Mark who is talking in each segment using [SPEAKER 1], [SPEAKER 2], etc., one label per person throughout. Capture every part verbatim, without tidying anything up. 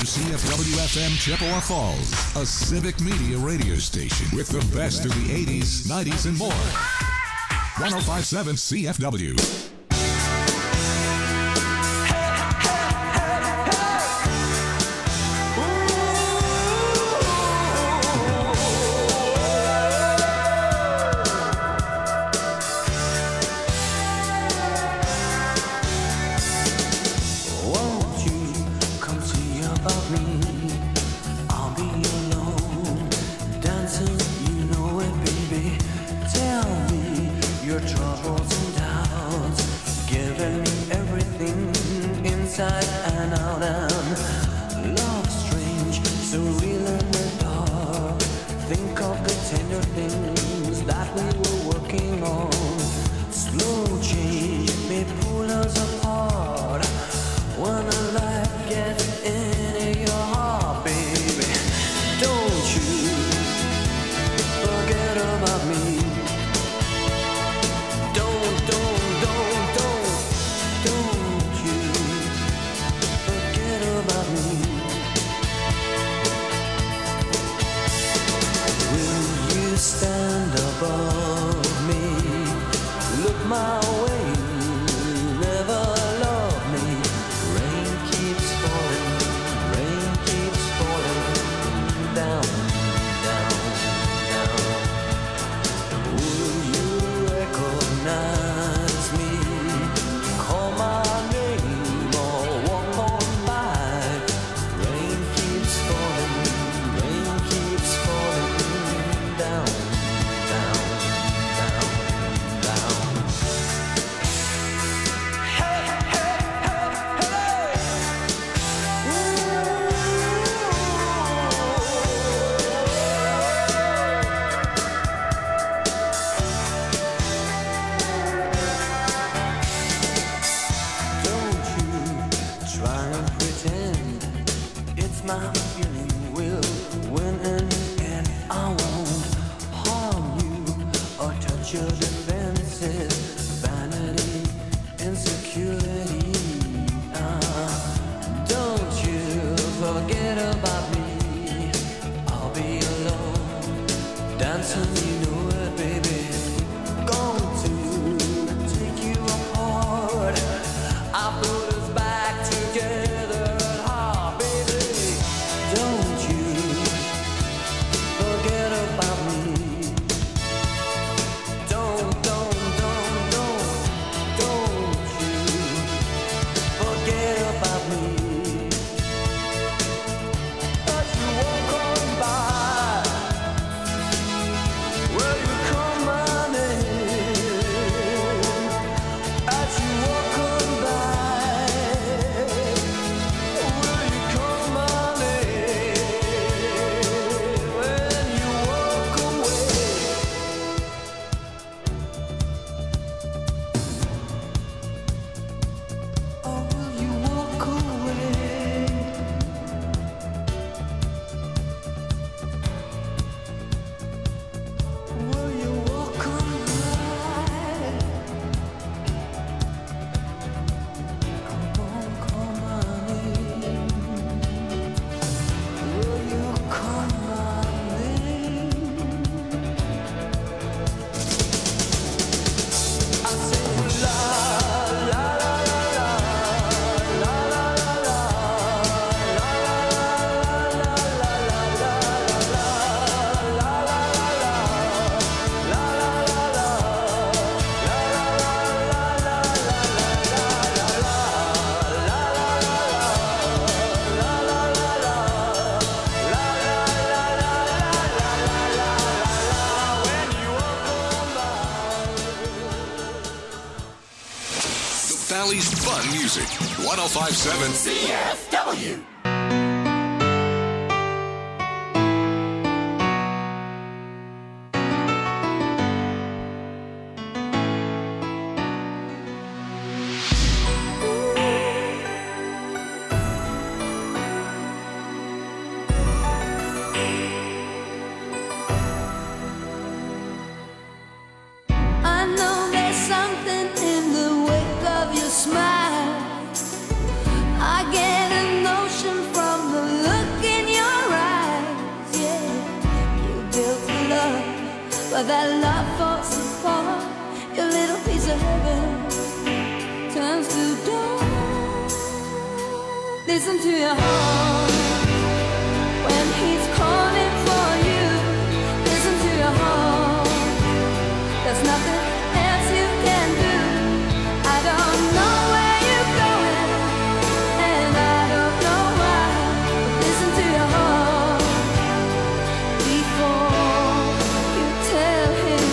[SPEAKER 1] C F W F M Chippewa Falls, a civic media radio station with the best of the eighties, nineties, and more. one oh five point seven C F W.
[SPEAKER 2] one oh five point seven C F W.
[SPEAKER 3] Smile, I get a notion to heaven turns to dawn. Listen to your heart when he's calling for you. Listen to your heart. There's nothing else you can do. I don't know where you're going, and I don't know why. But listen to your heart before you tell him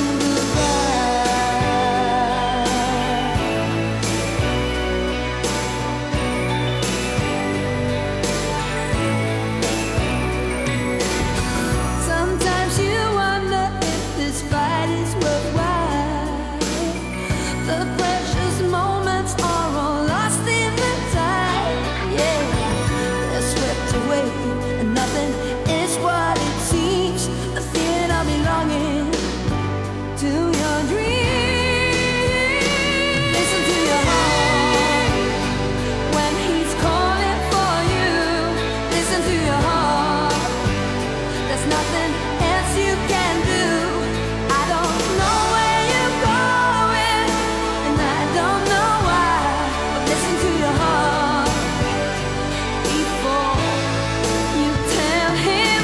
[SPEAKER 3] goodbye. Sometimes you wonder if this fight is worthwhile. The precious moments are all lost in the tide. Yeah, they're swept away, and nothing is what it seems. The feeling of belonging to your dreams. Listen to your heart when he's calling for you. Listen to your heart. There's nothing else you can do. I don't know where you're going, and I don't know why. But listen to your heart before you tell him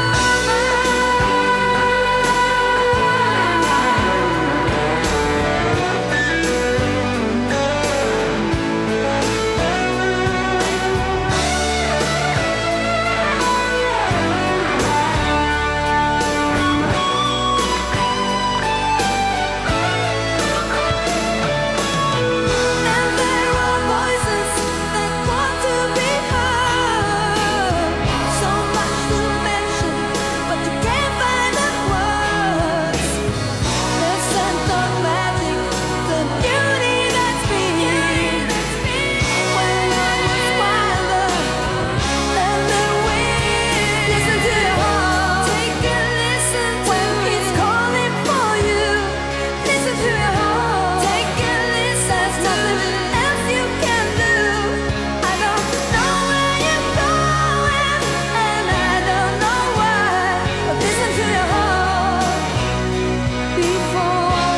[SPEAKER 3] And there are voices that want to be heard. So much to mention, but you can't find the words. The scent of magic, the beauty that's been. When I was wilder than the wind. Listen to your heart. Take a listen when he's calling for you. Listen to your heart. Take a listen. There's nothing else you can do. I don't know where you're going, and I don't know why. But listen to your heart before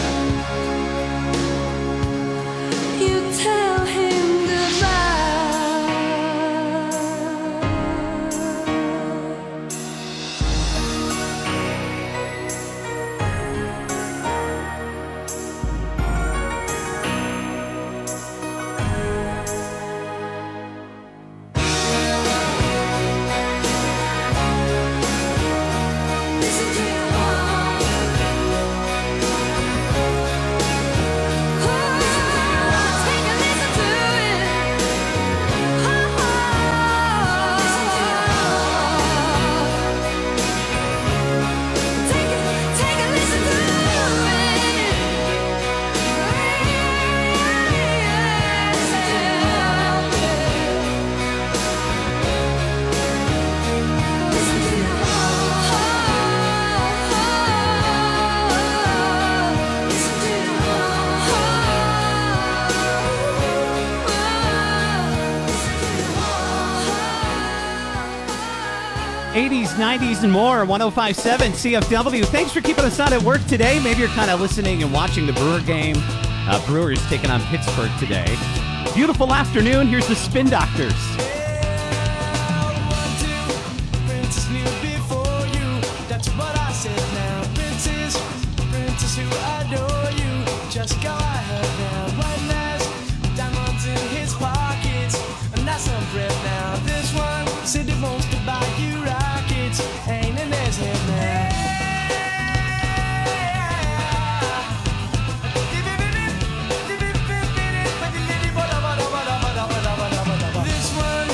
[SPEAKER 3] you tell him goodbye. Listen to your heart. Take a listen to it. Take a, take a listen to it. Listen to your heart. Listen to your heart.
[SPEAKER 4] eighties, nineties, and more. one oh five point seven C F W. Thanks for keeping us on at work today. Maybe you're kind of listening and watching the Brewer game. Uh, Brewers taking on Pittsburgh today. Beautiful afternoon. Here's the Spin Doctors.
[SPEAKER 5] Princess knew before you. That's what I said now. Princess, princess who adore you. Just go ahead now. One last diamonds in his pockets. And that's some bread now. This one said he wants to buy you rockets. Ain't in his head now. This one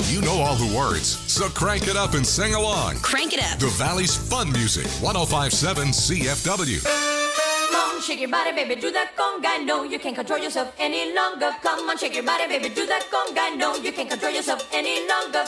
[SPEAKER 2] You know all the words, so crank it up and sing along.
[SPEAKER 6] Crank it up.
[SPEAKER 2] The Valley's fun music, one oh five point seven C F W.
[SPEAKER 3] Come on, shake your body, baby, do that conga. No, you can't control yourself any longer. Come on, shake your body, baby, do that conga. No, you can't control yourself any longer.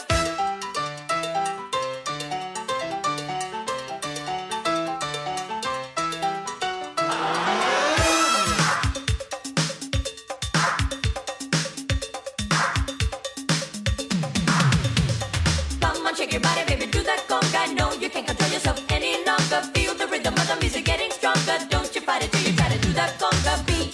[SPEAKER 3] Come on, shake your body, baby, do that conga. No, you can't control yourself any longer. Feel the rhythm of the music getting stronger. Don't you fight it till you try to do that conga beat.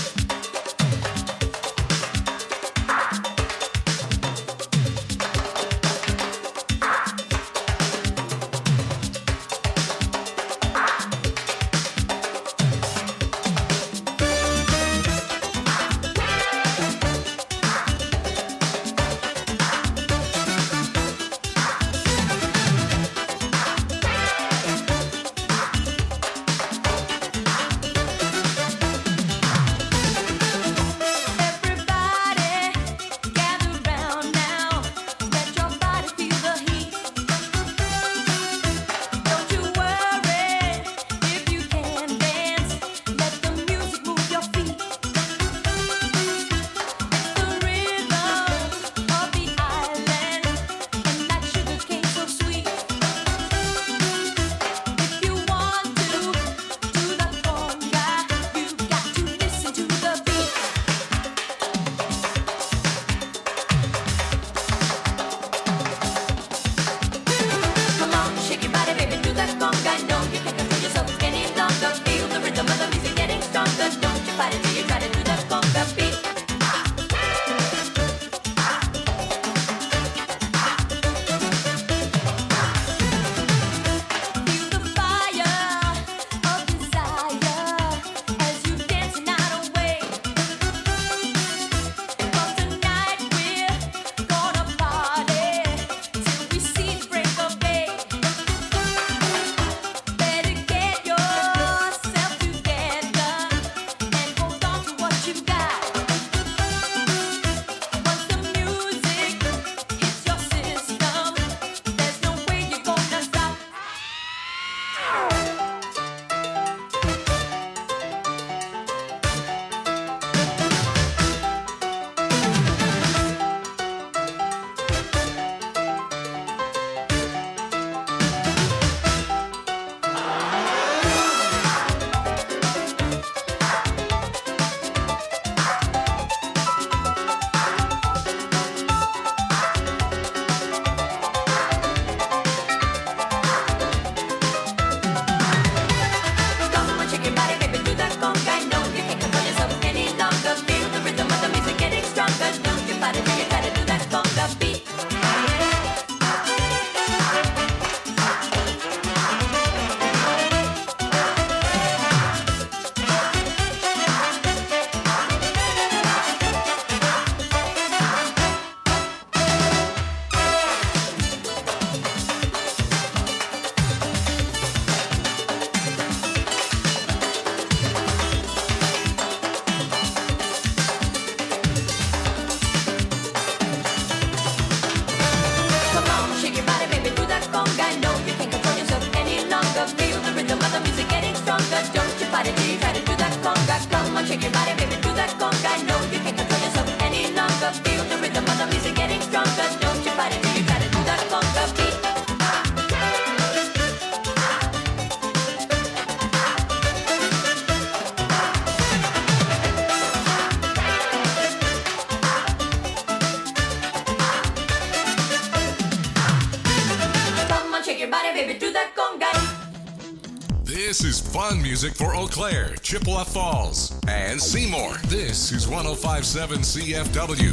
[SPEAKER 2] This is fun music for Eau Claire, Chippewa Falls, and Seymour. This is one oh five point seven C F W.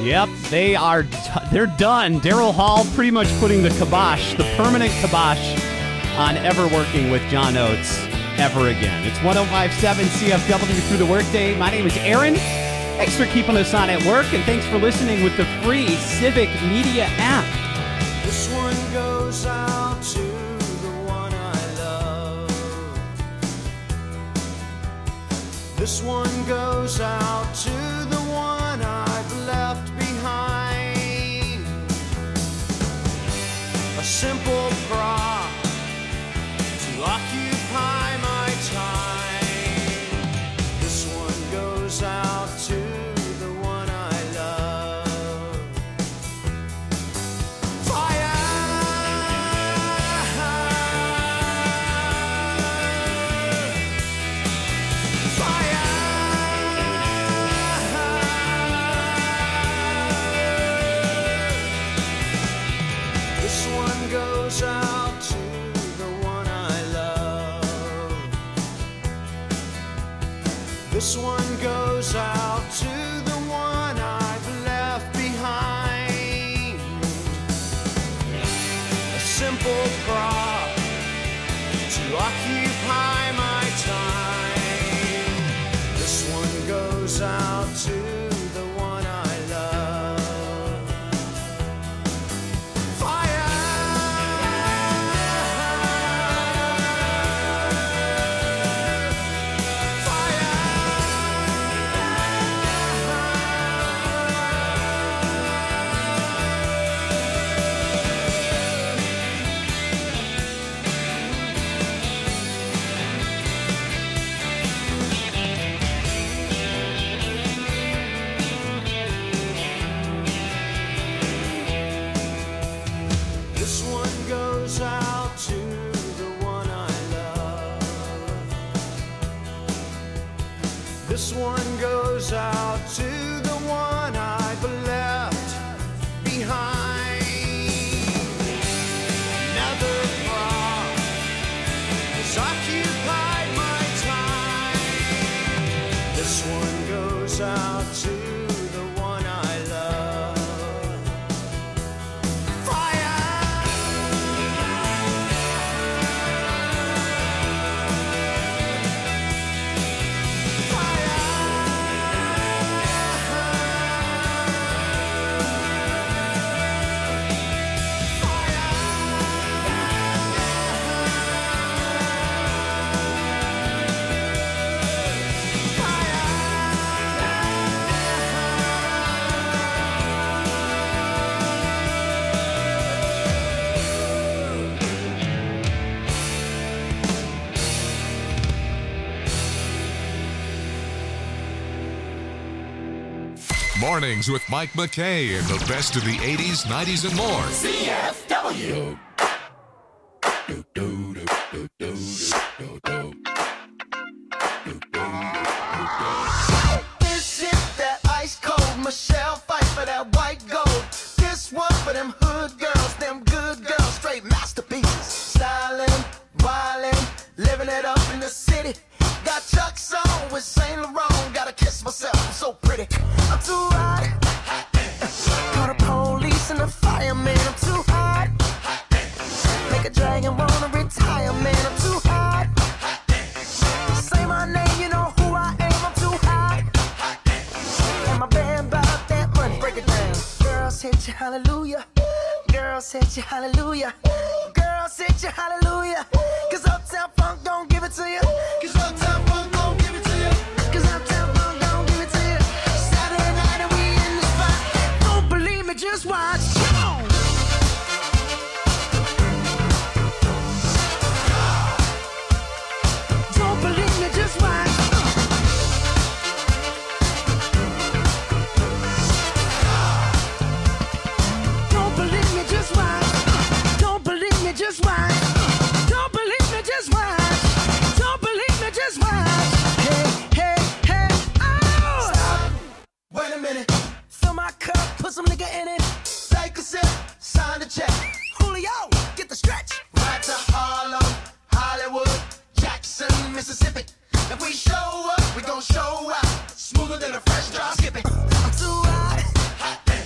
[SPEAKER 4] Yep, they are. They're done. Daryl Hall pretty much putting the kibosh, the permanent kibosh, on ever working with John Oates ever again. It's one oh five point seven C F W through the workday. My name is Aaron. Thanks for keeping us on at work, and thanks for listening with the free Civic Media app.
[SPEAKER 5] This one goes out to the one I love. This one goes out to the one I've left behind. A simple prop to occupy my time. This one goes out to the one I love. Fire! Fire! This one goes out to the one I love. This one goes out to the one I've left behind. A simple prop to occupy my time. This one goes out to the one I love. Fire! This one goes out to the one I love. This one goes out to the one I've left behind. Another prop has occupied my time. This one goes out to the one I love. Fire!
[SPEAKER 2] Mornings with Mike McKay and the best of the eighties, nineties, and more.
[SPEAKER 6] C F W.
[SPEAKER 5] This is that ice cold Michelle fight for that white gold. This one for them hood girls, them good girls, straight masterpieces. Stylin', wildin', living it up in the city. Got Chuck's on with Saint Laurent. Gotta kiss myself, I'm so pretty. I'm too hot. Call the police and the fireman. I'm too hot. Make a dragon wanna retire, man. I'm too hot. Say my name, you know who I am. I'm too hot. And my band bought that money. Break it down. Girls hit you, hallelujah. Girls hit you, hallelujah. Girls hit you, hallelujah. Cause Uptown Funk don't give it to you. Cause Uptown Funk don't give it to you. Cause Uptown Funk don't give it to you. Saturday night and we in the spot. Don't believe me, just watch. Come on. Don't believe me, just watch. Don't believe me, just watch. Don't believe me, just watch. Don't believe me, just watch. Don't believe me, just watch. Hey, hey, hey, oh! Stop. Wait a minute. Fill my cup, put some nigga in it. Take a sip, sign the check. Julio, get the stretch. Right to Harlem, Hollywood, Jackson, Mississippi. If we show up, we gon' show out. Smoother than a fresh drop skipping. I'm too hot.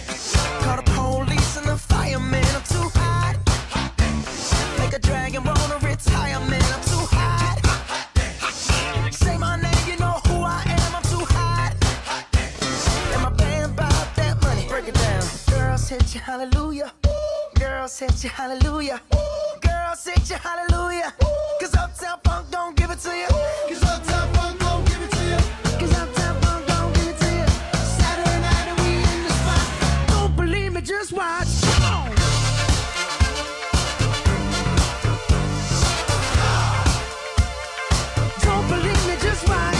[SPEAKER 5] hallelujah. Girls hit you hallelujah. Girls hit you hallelujah. Cause Uptown Funk don't give it to you. Cause Uptown Funk don't give it to you. Cause Uptown Funk don't give it to you. Saturday night and we in the spot. Don't believe me, just watch. Come on. Don't believe me, just watch.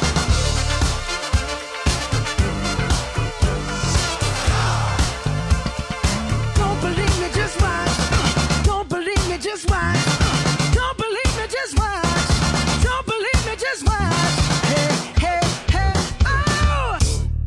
[SPEAKER 5] Don't believe me, just watch. Don't believe me, just watch. Don't believe me, just watch. Don't believe me, just watch. Hey, hey, hey, oh!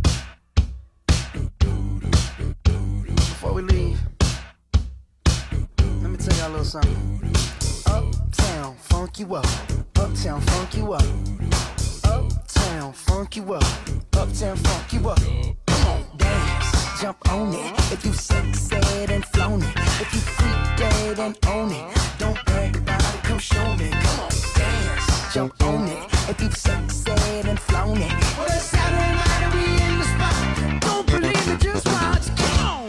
[SPEAKER 5] Before we leave, let me tell y'all a little something. Uptown, funk you up. Uptown, funk you up. Uptown, funk you up. Uptown, funk you up. Come on, dance, jump on it. If you sexed and flown it, if you freak dead and own it, don't brag about it, come show me. Come on, dance, jump on it. If you sexed and flown it, well, it's Saturday night and we in the spot. Don't believe it, just watch. Come on.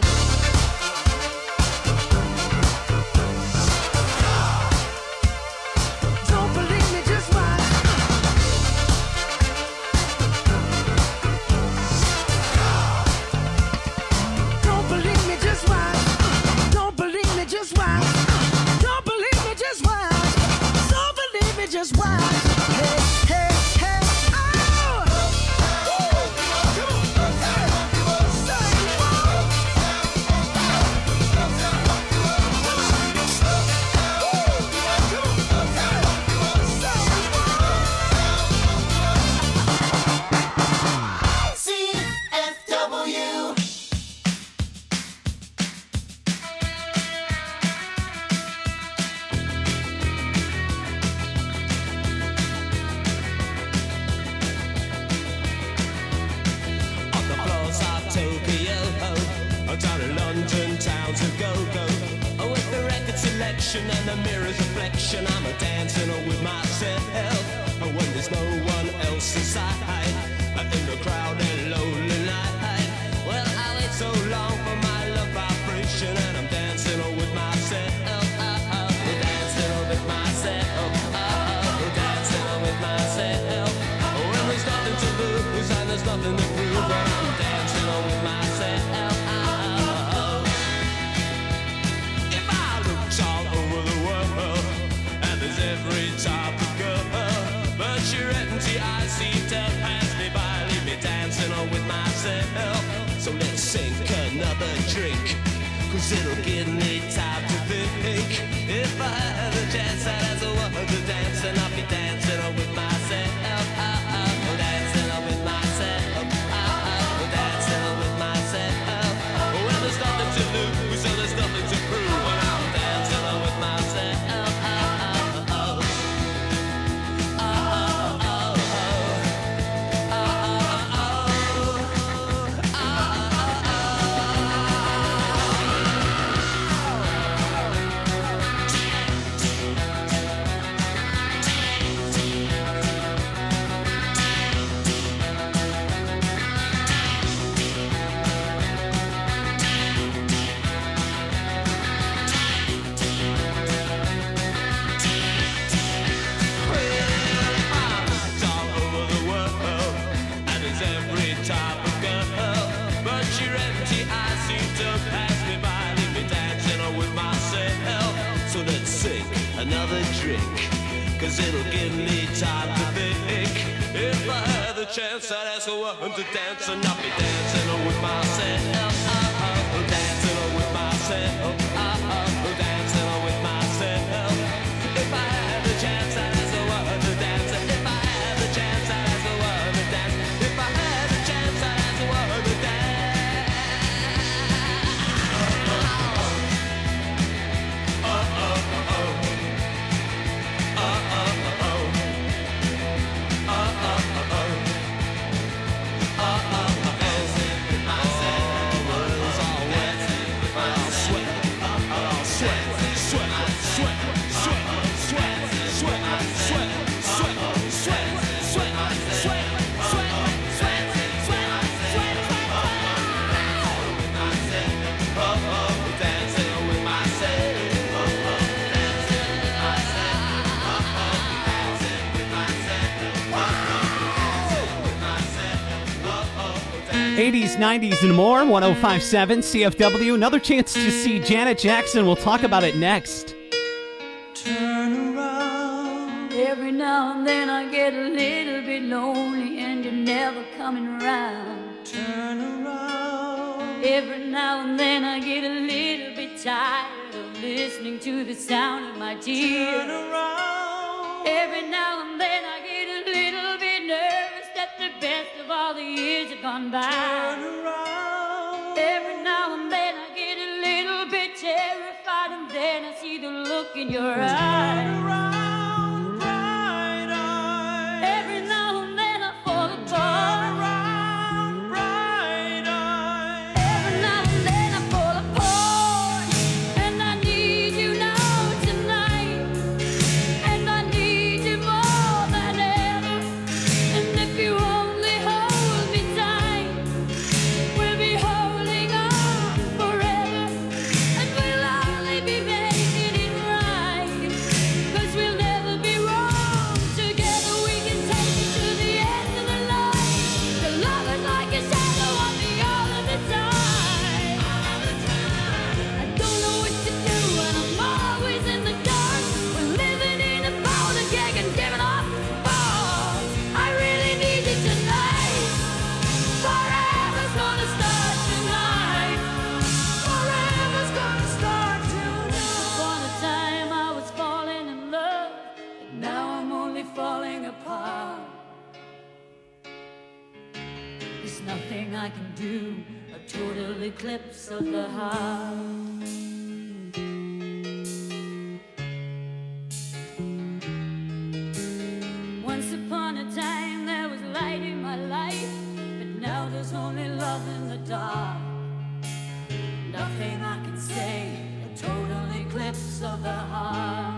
[SPEAKER 5] Don't believe me, just watch. Don't believe me, just watch. Don't believe me, just watch. Don't believe me, just watch. Don't believe me, just watch. Hey, hey, hey, oh!
[SPEAKER 6] C F W.
[SPEAKER 7] On the floors of Tokyo, down in London town to go-go. With the record selection and the mirror's reflection, I'm a dancing with myself. When there's no one else inside, in the crowded lonely night. Well, I wait so long for my love vibration, and I'm dancing with myself. Dancing with myself. Dancing with myself. When there's nothing to lose and there's nothing to prove, but I'm dancing with myself. If I looked all over the world, and there's every type of girl, but your empty eyes seem to pass me by, leave me dancing with myself. So let's sink another drink, cause it'll give me time to think. If I had a chance, I'd ask a woman to dance, and I'll be dancing with myself. Dancing with myself. Dancing with myself. Well, there's nothing to lose, so there's nothing to prove, and I'm dancing with myself. All over the world, and there's every type of girl, but your empty eyes seem to pass me by, leave me dancing with myself. So let's sink another drink, cause it'll give me time to think. If I had the chance, I'd ask a woman to dance, and I'll be dancing with myself. Dancing with myself. Dancing with myself. If I had the chance, I'd ask a woman to dance. If I had the chance, I'd ask a woman to dance. If I had the chance, I'd ask a woman to dance. Oh, oh, oh, oh. Oh, oh, oh, oh. Oh, oh, oh, oh. Oh, oh, oh, oh. Dancing with myself.
[SPEAKER 4] eighties, nineties, and more. one oh five point seven C F W. Another chance to see Janet Jackson. We'll talk about it next.
[SPEAKER 5] Turn around.
[SPEAKER 3] Every now and then I get a little bit lonely and you're never coming around.
[SPEAKER 5] Turn around.
[SPEAKER 3] Every now and then I get a little bit tired of listening to the sound of my tears.
[SPEAKER 5] Turn around.
[SPEAKER 3] Every now and then I get a little bit nervous that the best of all the years have gone by.
[SPEAKER 5] Turn around.
[SPEAKER 3] Every now and then I get a little bit terrified, and then I see the look in your eyes.
[SPEAKER 5] Turn around, bright eyes.
[SPEAKER 3] Every now and then I fall
[SPEAKER 5] Turn
[SPEAKER 3] apart.
[SPEAKER 5] around, bright eyes.
[SPEAKER 3] Every now and then I fall apart, and I need you now tonight, and I need you more than ever. And if you only hold me tight, we'll be holding on forever, and we'll only be making it right, 'cause we'll never be wrong. Together we can take it to the end of the line. The love is like a shadow on me all of the time. I don't know what to do and I'm always in the dark. We're living in a powder keg and giving off balls. I really need you tonight. Forever's gonna start tonight. Forever's gonna start tonight. Upon a time I was falling in love, but now I'm only falling apart. There's nothing I can do, a total eclipse of the heart. Once upon a time there was light in my life, but now there's only love in the dark. Nothing I can say, a total eclipse of the heart.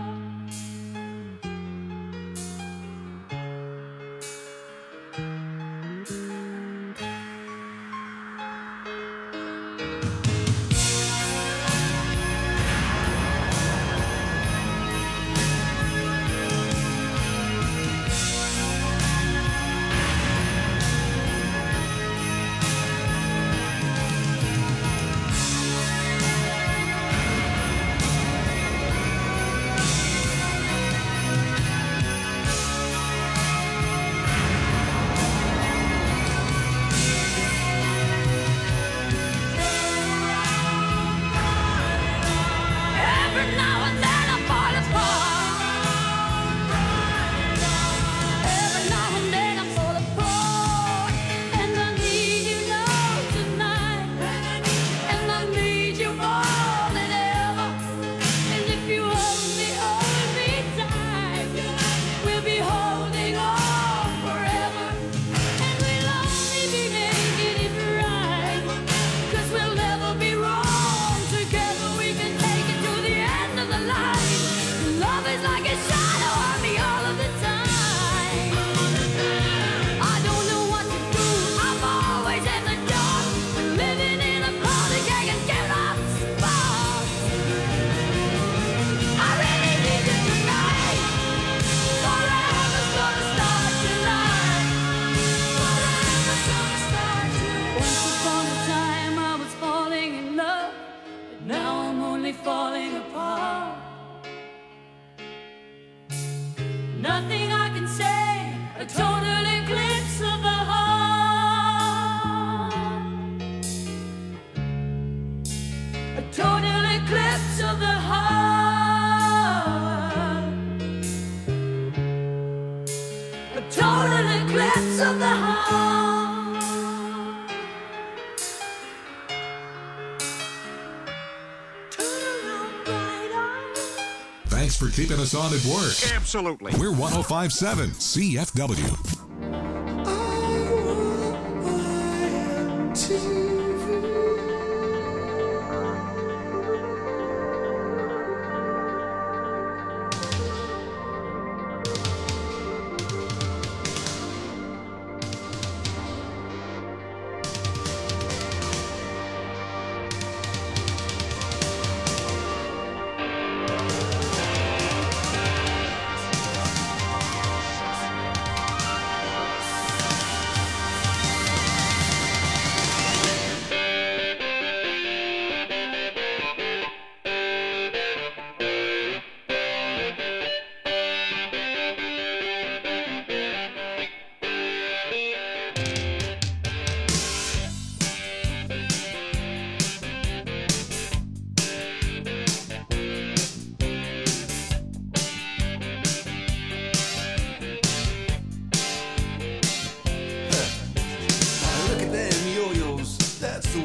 [SPEAKER 3] Every now and then I fall apart. Every now and then I fall apart, and I need you now tonight, and I need you more than ever. And if you hold me, hold me tight, we'll be holding on forever, and we'll only be making it right, 'cause we'll never be wrong. Together we can take it to the end of the line. Love is like a shadow on me all of the time. I don't know what to do, I'm always in the dark. Living in a powder keg and giving off sparks. I really need you tonight. Forever's gonna start tonight. Forever's gonna start tonight. Once upon a time I was falling in love, but now I'm only falling apart. Nothing I can say, a total eclipse of the heart. A total eclipse of the heart. A total eclipse of the heart. Turn around, bright eyes.
[SPEAKER 1] Thanks for keeping us on at work.
[SPEAKER 2] Absolutely.
[SPEAKER 1] We're one oh five point seven C F W.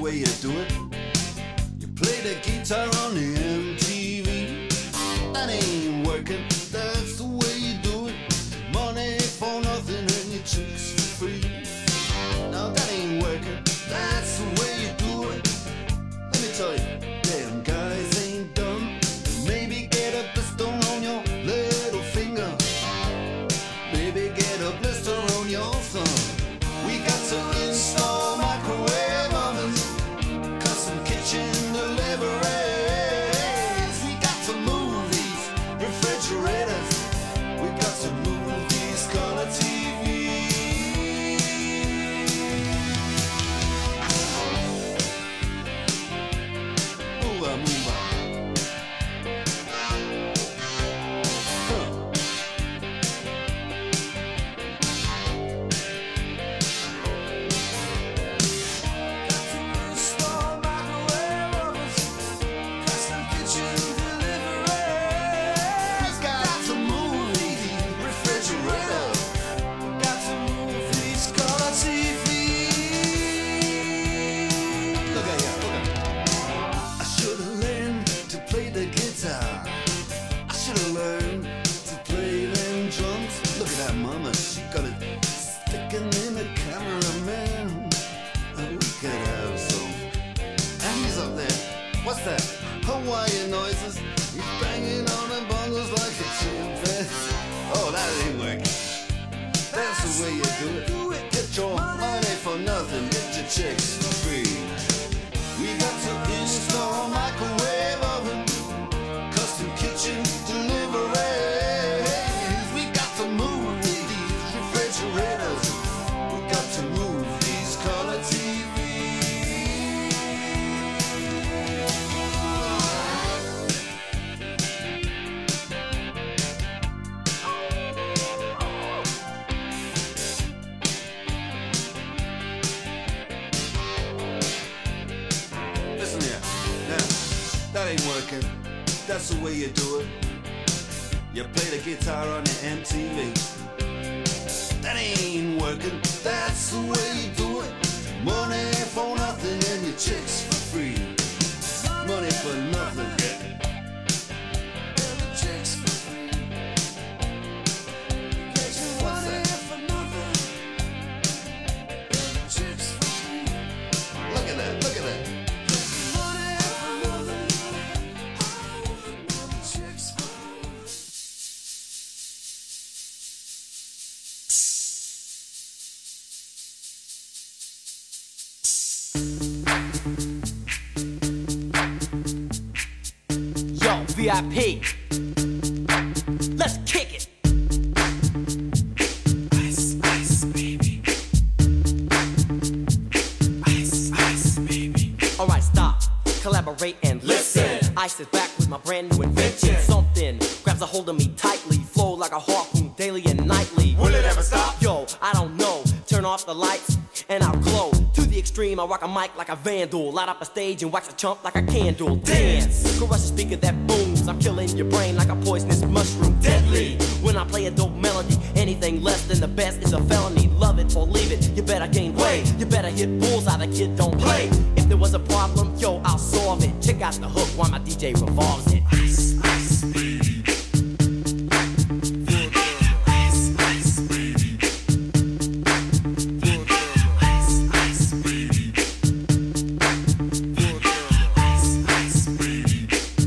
[SPEAKER 8] way you do it. You play the guitar on the M T V. That ain't working, that's the way you do it. Money for nothing and your chicks for free. Now that ain't working, that's the way you do it. Let me tell you, damn guys ain't dumb. Maybe get a blister on your little finger. Maybe get a blister on your thumb. We got to install microwave ovens, custom kitchen deliveries. We got to move these refrigerators. We got to move these color T Vs. Move on, move on. Huh. Install microwave ovens, custom kitchen deliveries. We got to move these refrigerators. We got to move these color T Vs. Look at ya, look at ya. I should have learned to play the guitar. I should have learned to play them drums. Look at that mama, she got it sticking in the cameraman. Oh, we could have some. And he's up there. What's that? Hawaiian noises. He's banging on the bongos like a chimpanzee. Oh, that ain't working. That's the way you do it. Get your money for nothing. Get your chicks for free. We got to install microwave oven, custom kitchen deliveries. We got to move these refrigerators. We got to move these color T Vs. Listen here. Now, that ain't working. That's the way you do it. You play the guitar on the M T V. That ain't working. That's the way you do it. Money for nothing and your chicks for free. Money for nothing. And the chicks for free. What's that? And the chicks for free. Look at that, look at that. Money for nothing. And the chicks for free.
[SPEAKER 9] Yo, V I P. Let's kick it. Ice, ice, baby. Ice, ice, baby. Alright, stop. Collaborate and listen. Ice is back with my brand new invention. Something grabs a hold of me tightly. Flow like a harpoon daily and nightly. Will it ever stop? Yo, I don't know. Turn off the lights and I'll glow. To the extreme, I rock a mic like a vandal. Light up a stage and wax a chump like a candle. Dance, crush a speaker that booms. I'm killing your brain like a poisonous mushroom. Deadly, when I play a dope melody. Anything less than the best is a felony. Love it or leave it, you better gain weight. You better hit bullseye, the kid don't play. If there was a problem, yo, I'll solve it. Check out the hook while my D J revolves it. Ice, ice, baby. Ice, ice, baby. Ice, ice, baby. Ice, ice, baby.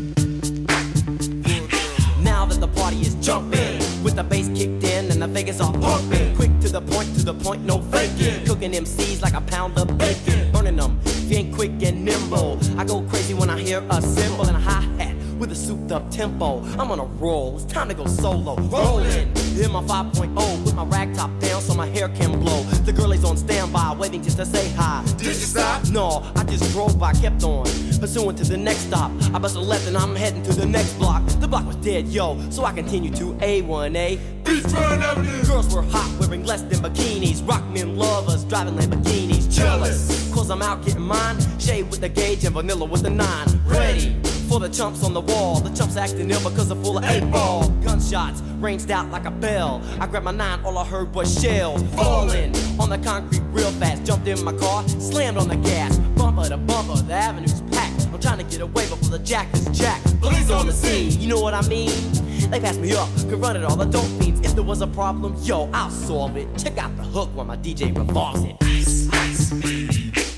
[SPEAKER 9] Now that the party is jumping, with the bass kicked in and the Vegas are pumping. Quick to the point, to the point, no faking. Cooking M Cs like a pound of bacon. Burning them, if you ain't quick and nimble. I go crazy when I hear a cymbal and a hi-hat with a souped up tempo. I'm on a roll, it's time to go solo. Rolling, in my five point oh, with my rag top down so my hair can blow. The girl is on standby, waiting just to say hi. Did you stop? No, I just drove by, kept on, pursuing to the next stop. I bust a left and I'm heading to the next block. The block was dead, yo, so I continued to A one A. Beachfront Avenue. Girls were hot, wearing less than bikinis. Rock men lovers, driving Lamborghinis. Jealous, cause I'm out getting mine. Shade with the gauge and vanilla with the nine. Ready for the chumps on the wall. The chumps acting ill because they're full of eight ball. Gunshots ranged out like a bell. I grabbed my nine, all I heard was shells falling on the concrete real fast. Jumped in my car, slammed on the gas. Bumped bumper to bumper, the avenue's packed. I'm trying to get away before the jack is jacked. Police on the scene, you know what I mean? They pass me up, could run it all, the dope fiends. If there was a problem, yo, I'll solve it. Check out the hook while my D J revolves it. Ice, ice, baby.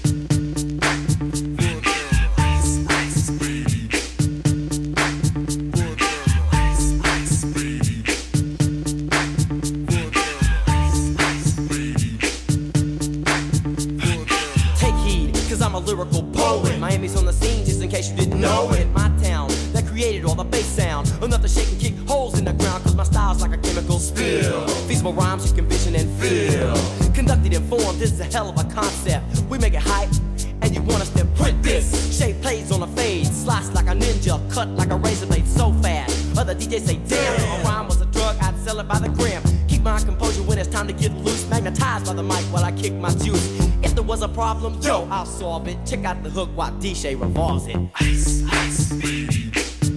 [SPEAKER 9] I'm a lyrical poet. Miami's on the scene, just in case you didn't know it. My town that created all the bass sound, enough to shake and kick holes in the ground. Cause my style's like a chemical spill. Feasible rhymes you can vision and feel. Conducted in form, this is a hell of a concept. We make it hype, and you want us to print this. Shape plays on a fade, slice like a ninja, cut like a razor blade so fast. Other D Js say, damn, if a rhyme was a drug, I'd sell it by the gram. Keep my composure when it's time to get loose. Magnetized by the mic while I kick my juice. If there was a problem, yo, I'll solve it. Check out the hook while D J revolves it. Ice, ice, baby.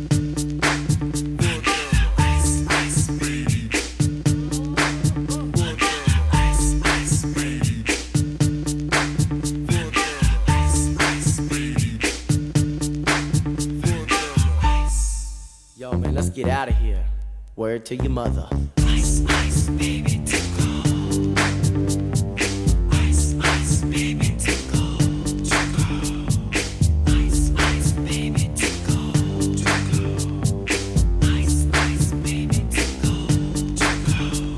[SPEAKER 9] Ice, ice, baby. Ice, ice, baby. Ice, ice, baby. Yo, man, let's get out of here. Word to your mother. Ice, ice, baby, tickle. Ice, ice, baby, tickle. Tickle. Ice, ice, baby, tickle. Tickle. Ice, ice, baby, tickle. Tickle.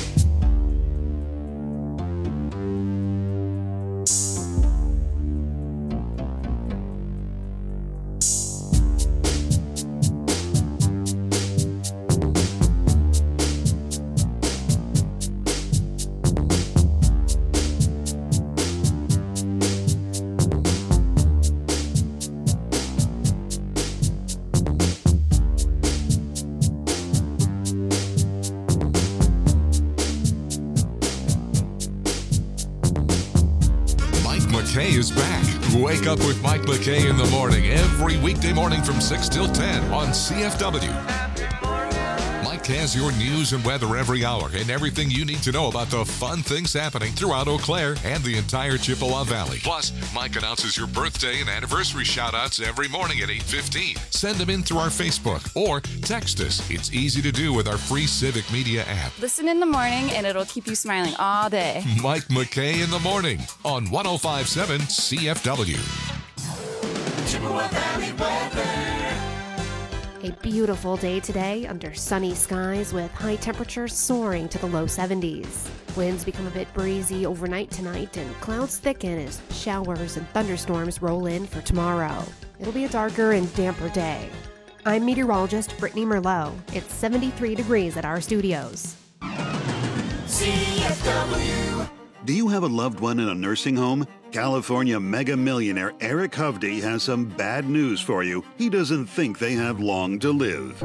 [SPEAKER 2] McKay is back. Wake up with Mike McKay in the morning every weekday morning from six till ten on C F W. Mike has your news and weather every hour and everything you need to know about the fun things happening throughout Eau Claire and the entire Chippewa Valley. Plus, Mike announces your birthday and anniversary shout-outs every morning at eight fifteen. Send them in through our Facebook or text us. It's easy to do with our free Civic Media app.
[SPEAKER 10] Listen in the morning and it'll keep you smiling all day.
[SPEAKER 2] Mike McKay in the morning on one oh five point seven C F W.
[SPEAKER 6] Chippewa Valley weather.
[SPEAKER 11] A beautiful day today under sunny skies with high temperatures soaring to the low seventies. Winds become a bit breezy overnight tonight and clouds thicken as showers and thunderstorms roll in for tomorrow. It'll be a darker and damper day. I'm meteorologist Brittany Merlot. It's seventy-three degrees at our studios.
[SPEAKER 6] C F W.
[SPEAKER 12] Do you have a loved one in a nursing home? California mega millionaire Eric Hovde has some bad news for you. He doesn't think they have long to live.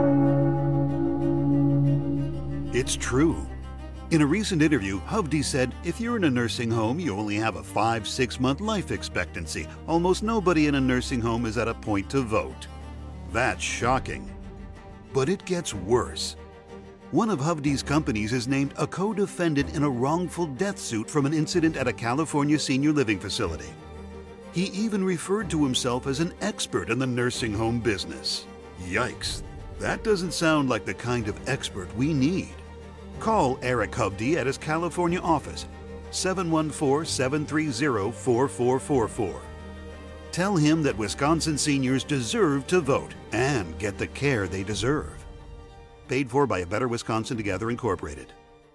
[SPEAKER 12] It's true. In a recent interview, Hovde said, if you're in a nursing home, you only have a five, six month life expectancy. Almost nobody in a nursing home is at a point to vote. That's shocking. But it gets worse. One of Hovde's companies is named a co-defendant in a wrongful death suit from an incident at a California senior living facility. He even referred to himself as an expert in the nursing home business. Yikes, that doesn't sound like the kind of expert we need. Call Eric Hovde at his California office, seven one four, seven three zero, four four four four. Tell him that Wisconsin seniors deserve to vote and get the care they deserve. Paid for by A Better Wisconsin Together Incorporated.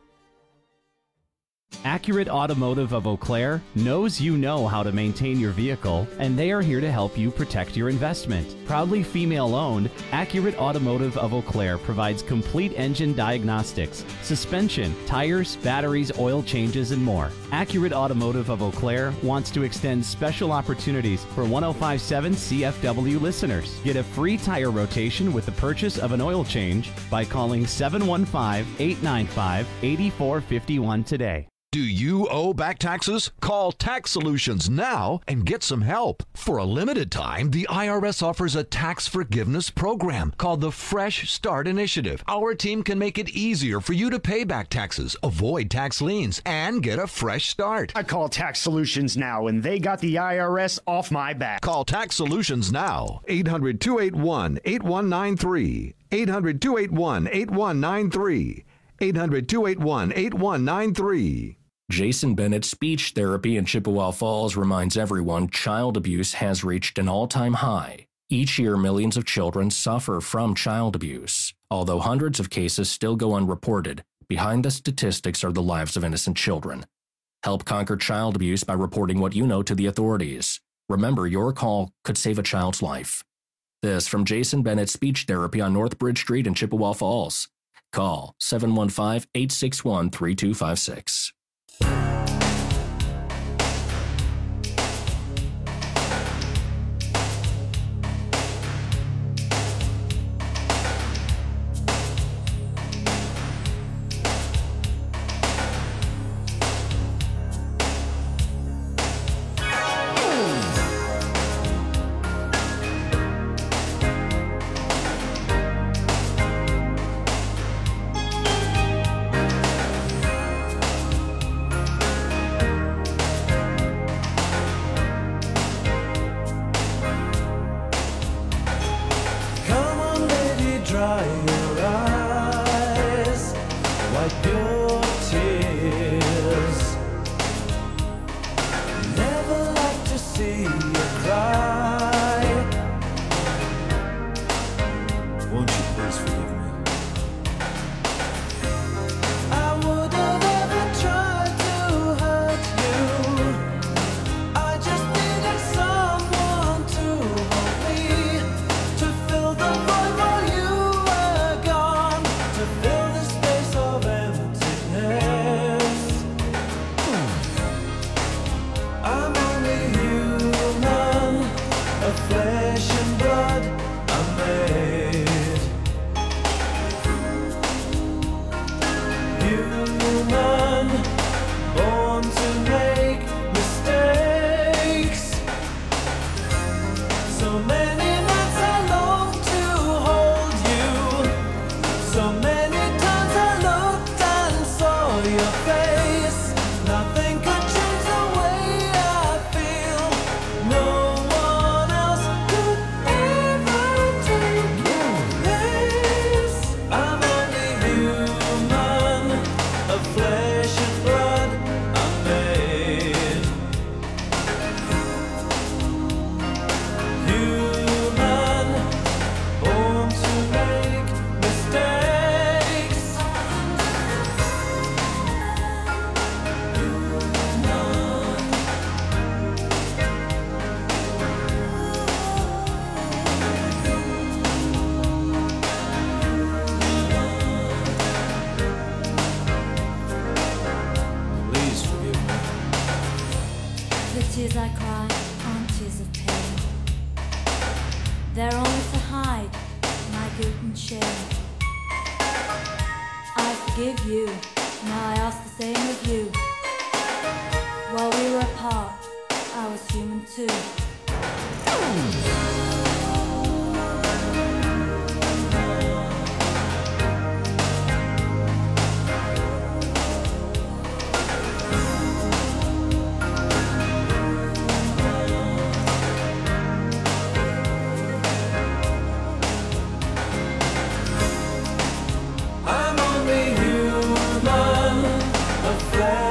[SPEAKER 4] Accurate Automotive of Eau Claire knows you know how to maintain your vehicle, and they are here to help you protect your investment. Proudly female-owned, Accurate Automotive of Eau Claire provides complete engine diagnostics, suspension, tires, batteries, oil changes, and more. Accurate Automotive of Eau Claire wants to extend special opportunities for one oh five point seven C F W listeners. Get a free tire rotation with the purchase of an oil change by calling seven one five, eight nine five, eight four five one today.
[SPEAKER 13] Do you owe back taxes? Call Tax Solutions now and get some help. For a limited time, the I R S offers a tax forgiveness program called the Fresh Start Initiative. Our team can make it easier for you to pay back taxes, avoid tax liens, and get a fresh start.
[SPEAKER 14] I call Tax Solutions now, and they got the I R S off my back.
[SPEAKER 13] Call Tax Solutions now. eight hundred, two eight one, eight one nine three. eight hundred, two eight one, eight one nine three. eight hundred, two eight one, eight one nine three.
[SPEAKER 15] Jason Bennett's speech therapy in Chippewa Falls reminds everyone child abuse has reached an all-time high. Each year, millions of children suffer from child abuse. Although hundreds of cases still go unreported, behind the statistics are the lives of innocent children. Help conquer child abuse by reporting what you know to the authorities. Remember, your call could save a child's life. This from Jason Bennett's speech therapy on North Bridge Street in Chippewa Falls. Call seven one five, eight six one, three two five six.
[SPEAKER 5] Come on, baby, dry your eyes, wipe your tears. Never like to see you cry. Won't you please forgive me? I would have ever tried to hurt you. I just needed someone to hold me, to fill the void while you were gone, to fill the space of emptiness. I'm only human, of flesh and blood I'm made. Human, born to make mistakes. So many nights I long to hold you. So many times I looked and saw your face. Nothing could change the way I feel. No one else could ever take your place. I'm only human, of flesh and blood I'm made. Human, born to make mistakes. Please forgive me.
[SPEAKER 16] The tears I cry aren't tears of pain. They're only to hide my guilt and shame. I forgive you, now I ask the same of you. While we were apart, I was human too.
[SPEAKER 5] I'm only human, of flesh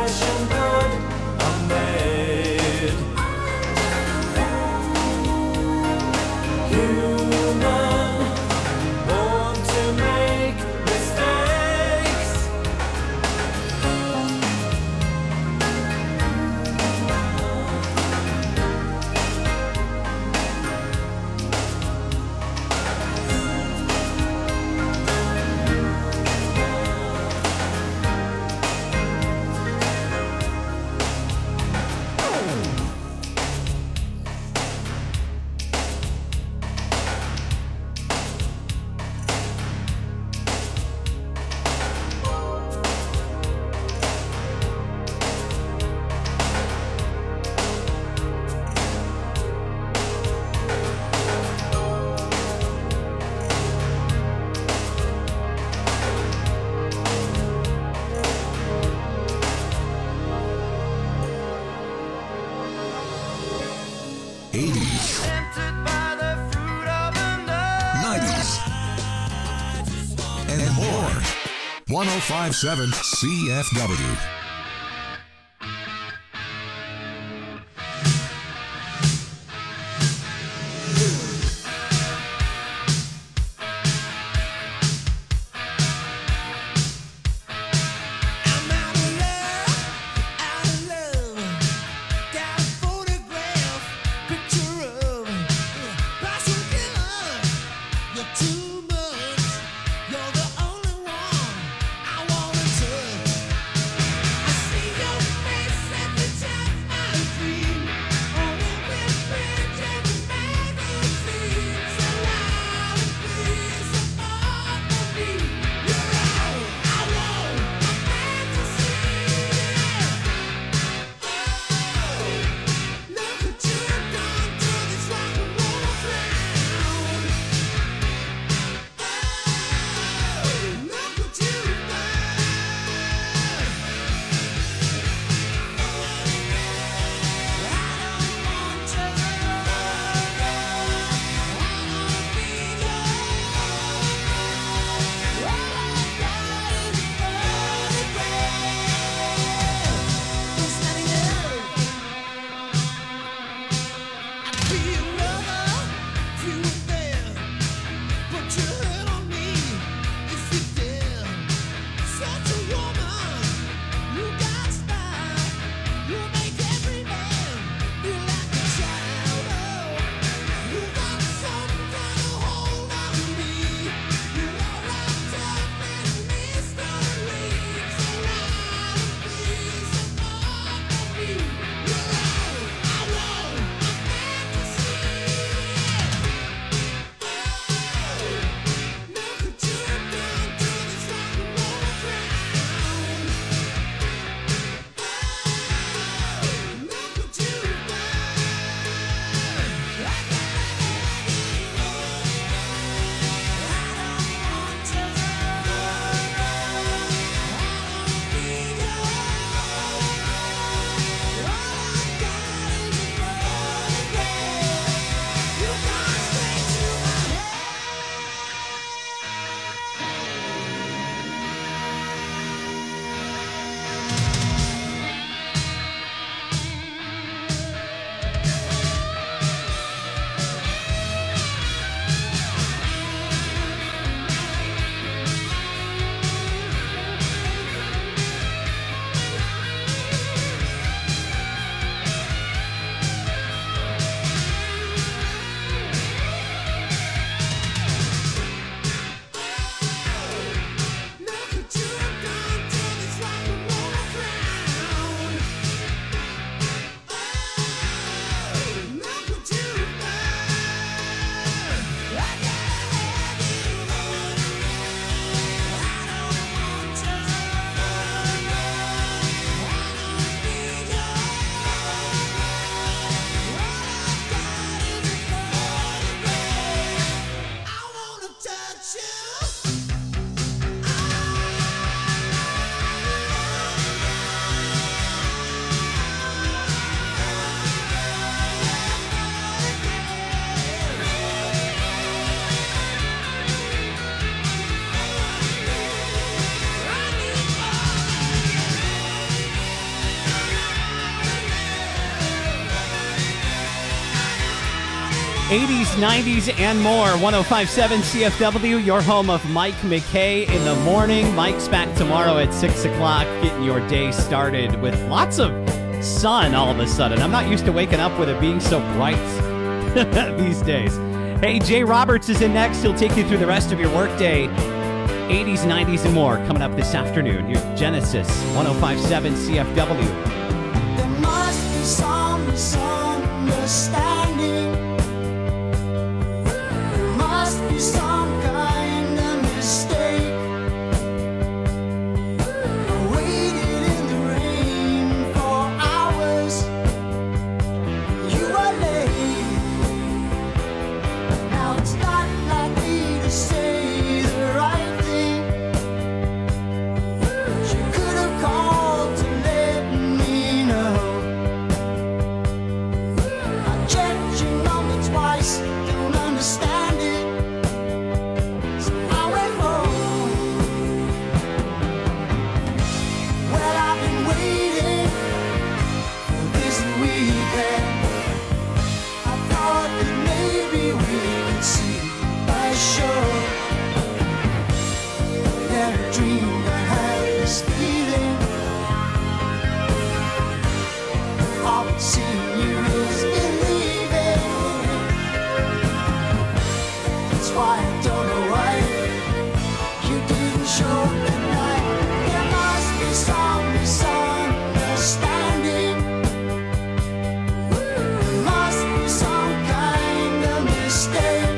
[SPEAKER 1] eighties, nineties, and more. one oh five point seven C F W.
[SPEAKER 4] eighties, nineties, and more. one oh five point seven C F W, your home of Mike McKay in the morning. Mike's back tomorrow at six o'clock, getting your day started with lots of sun all of a sudden. I'm not used to waking up with it being so bright these days. Hey, Jay Roberts is in next. He'll take you through the rest of your workday. eighties, nineties, and more coming up this afternoon. Here's Genesis, one oh five point seven C F W.
[SPEAKER 6] There must be some misunderstanding.